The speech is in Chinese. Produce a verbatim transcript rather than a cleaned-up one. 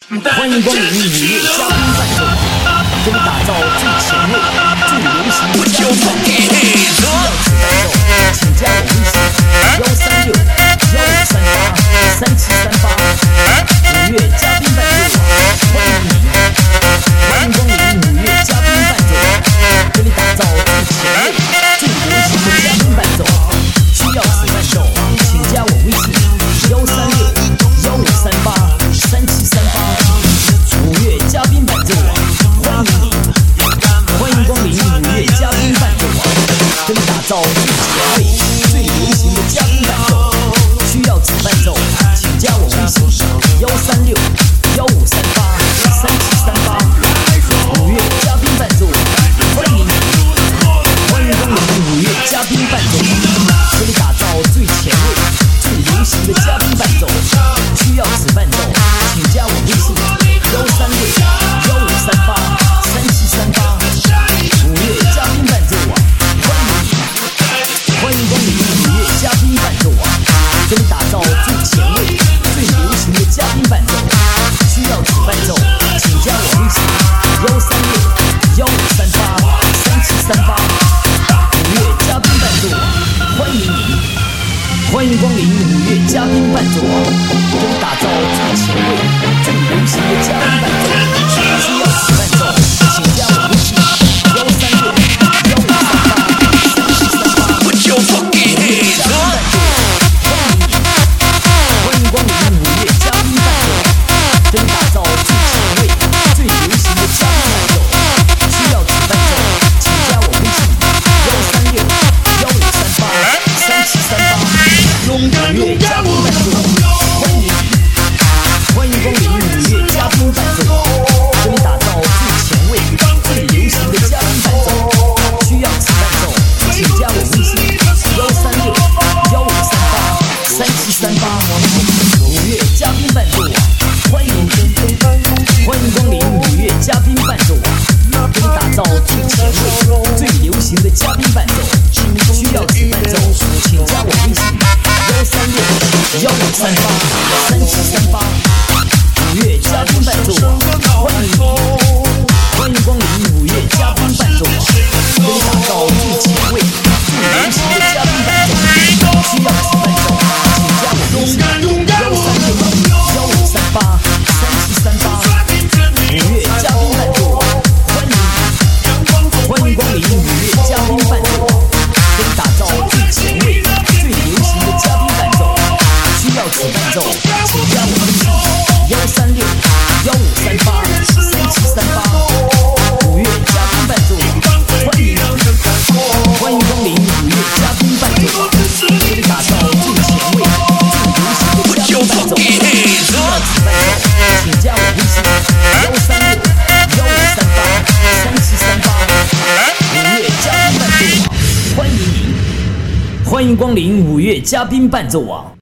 欢迎光临五月嘉宾伴奏，给你打造最前卫、最流行的嘉宾伴奏。需要此伴奏，请加我微信：幺三六幺五三八三七三八。五月嘉宾伴奏，欢迎你！欢迎光临五月嘉宾伴奏，给你打造最前卫、最流行的嘉宾伴奏。需要此伴奏，请加我微信：幺三六幺五三八三七三八。五月嘉宾伴奏网，欢迎你！欢迎光临五月嘉宾伴奏网，给你打造最前卫、最流行的嘉宾伴奏。需要此伴奏，请加我微信：幺三六幺五三八三七三八。五月嘉宾伴奏网，欢迎你！欢迎光临五月嘉宾伴奏网，给你打造最前卫、最流行的嘉宾伴奏。需要此伴奏，请加我微信：幺三六幺五三八三七三八。五月嘉宾伴奏网，欢迎你！欢迎光临五月嘉宾伴奏网，给你打造最前卫、最流行的嘉宾伴奏。需要此伴奏，请加我微信：幺三六幺五三八三七三八。五月嘉宾伴奏网，欢迎你！欢迎光临五月嘉宾伴奏网，给你打造最前卫、最流行的嘉宾伴奏。需要此伴奏，请加我微信：幺三六幺五三八三七三八。五月嘉宾伴奏，欢迎你！欢迎光临五月嘉宾伴奏，给你打造最前卫、最流行的嘉宾伴奏。需要此伴奏，请加我微信：幺三六幺五三八三七三八。五月嘉宾伴奏，欢迎你！欢迎光临五月嘉宾伴奏，给你打造最前卫、最流行的嘉宾伴奏。需要此伴奏，请加我微信：幺三六幺五三八三七三八。五月嘉宾伴奏，欢迎你！欢迎光临五月嘉宾伴奏，给你打造最前卫、最流行的嘉宾伴奏。需要此伴奏，请加我微信：幺三六幺五三八三七三八。五月嘉宾伴奏网，欢迎你！欢迎光临五月嘉宾伴奏网，给你打造最前卫、最流行的嘉宾伴奏。需要此伴奏，请加我微信：幺三六幺五三八三七三八。五月嘉宾伴奏网，欢迎你！欢迎光临五月嘉宾伴奏网，给你打造最前卫、最流行的嘉宾伴奏。需要此伴奏，请加我微信：幺三六幺五三八三七三八。五月嘉宾伴奏网，欢迎你！欢迎光临五月嘉宾伴奏网，给你打造最前卫、最流行的嘉宾伴奏。需要此伴奏，请加我微信：幺三六幺五三八三七三八。五月嘉宾伴奏网，欢迎你！欢迎光临五月嘉宾伴奏网。